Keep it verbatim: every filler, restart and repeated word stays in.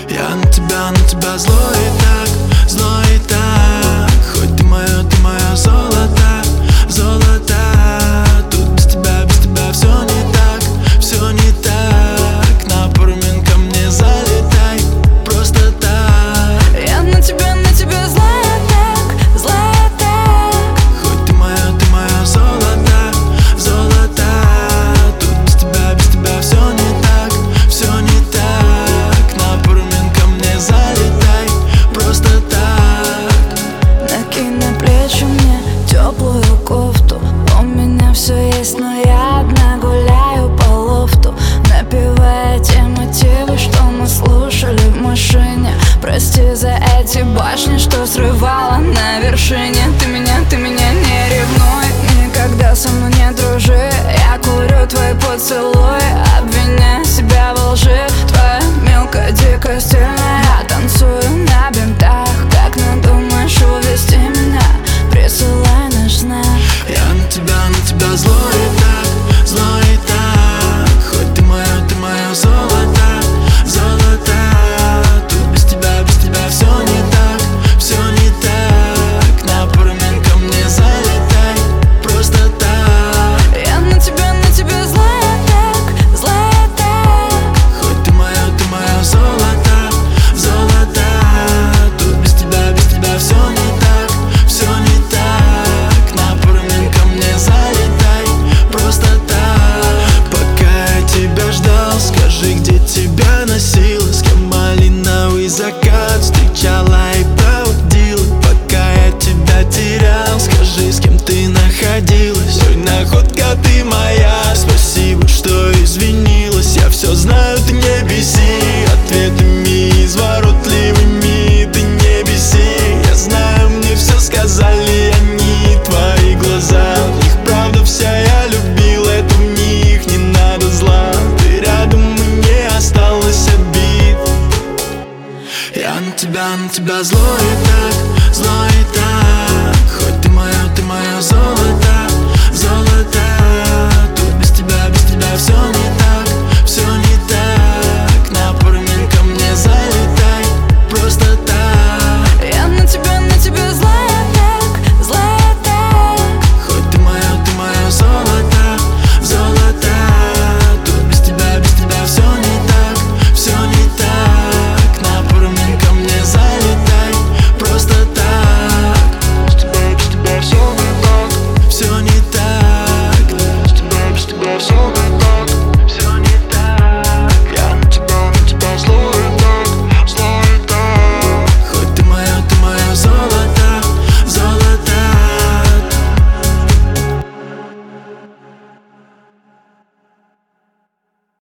Я на тебя, на тебя злой и так, злой и так. Хоть ты моя, ты моя золото, золото. Тут без тебя, без тебя все не так, все не так. На пару минут ко мне залетай, просто так. Я на тебя, на тебя злая так, злая так. Хоть ты моя, ты моя золото, золото. Тут без тебя, без тебя все не так, все не так. На пару минут ко мне залетай, просто так. Накинь на плечи мне теплую кофту. У меня все есть, но я одна гуляю по лофту, напевая те мотивы, что мы слушали в машине. Прости за эти башни, что срывала на вершине. Ты меня, ты меня не ревнуй, никогда со мной не дружи. Я курю твои поцелуи, обвиняя себя во лжи. Твоя мелкая, дикая, стильная. Я танцую на бинтах. Как надумаешь увести меня, присылай наш знак. Я на тебя, на тебя злой и так, злой и так. Хоть ты моя, ты моя золото, золото. Тут без тебя, без тебя все не так, все не так. На пару минут ко мне залетай, просто так. Я на тебя, на тебя злая так, злая так. Хоть ты моя, ты моя золото, золото. Тут без тебя, без тебя все не так, все не так. На пару минут ко мне залетай, просто так. Пока я тебя ждал, скажи, где тебя носила, с кем малиновый закат встречала и проводила. Пока я тебя терял, скажи, с кем ты находилась. Ой, находка ты моя, спасибо, что извинилась. Я все знаю, ты не беси ответами изворотливыми, ты не беси. Я знаю, мне все сказали они, твои глаза. В них правда вся, я любил, это в них не надо зла. Ты рядом, мне осталось обид. Я на тебя, на тебя злой и так, злой